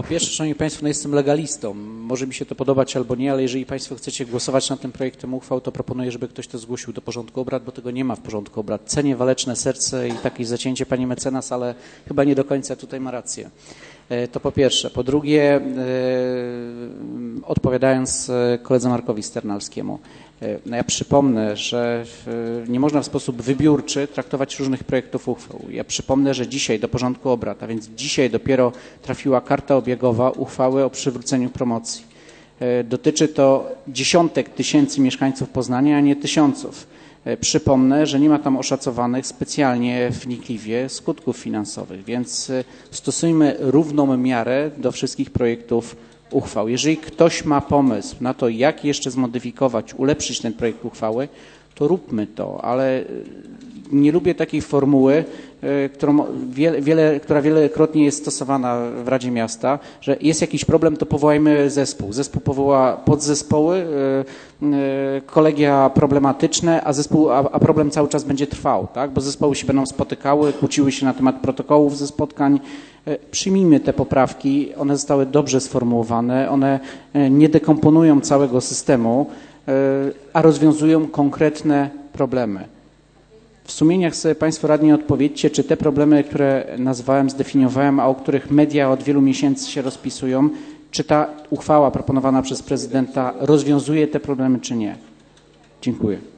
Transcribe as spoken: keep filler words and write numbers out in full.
pierwsze, szanowni państwo, no jestem legalistą. Może mi się to podobać albo nie, ale jeżeli państwo chcecie głosować nad tym projektem uchwał, to proponuję, żeby ktoś to zgłosił do porządku obrad, bo tego nie ma w porządku obrad. Cenię waleczne serce i takie zacięcie pani mecenas, ale chyba nie do końca tutaj ma rację. To po pierwsze. Po drugie, odpowiadając koledze Markowi Sternalskiemu, no ja przypomnę, że nie można w sposób wybiórczy traktować różnych projektów uchwał. Ja przypomnę, że dzisiaj do porządku obrad, a więc dzisiaj dopiero trafiła karta obiegowa uchwały o przywróceniu promocji. Dotyczy to dziesiątek tysięcy mieszkańców Poznania, a nie tysiąców. Przypomnę, że nie ma tam oszacowanych specjalnie wnikliwie skutków finansowych, więc stosujmy równą miarę do wszystkich projektów uchwał. Jeżeli ktoś ma pomysł na to, jak jeszcze zmodyfikować, ulepszyć ten projekt uchwały, to róbmy to, ale nie lubię takiej formuły, którą wiele, wiele, która wielokrotnie jest stosowana w Radzie Miasta, że jest jakiś problem, to powołajmy zespół. Zespół powoła podzespoły, kolegia problematyczne, a, zespół, a, a problem cały czas będzie trwał, tak? Bo zespoły się będą spotykały, kłóciły się na temat protokołów ze spotkań. Przyjmijmy te poprawki, one zostały dobrze sformułowane, one nie dekomponują całego systemu, a rozwiązują konkretne problemy. W sumieniach sobie państwo radni odpowiedzcie, czy te problemy, które nazwałem, zdefiniowałem, a o których media od wielu miesięcy się rozpisują, czy ta uchwała proponowana przez prezydenta rozwiązuje te problemy, czy nie. Dziękuję.